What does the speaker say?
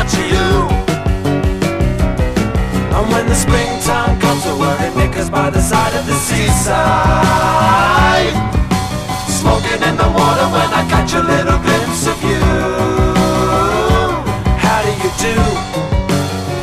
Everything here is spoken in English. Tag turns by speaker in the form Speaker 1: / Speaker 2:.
Speaker 1: much of you. And when the springtime comes, we're wearing knickers by the side of the seaside, smoking in the water when I catch a little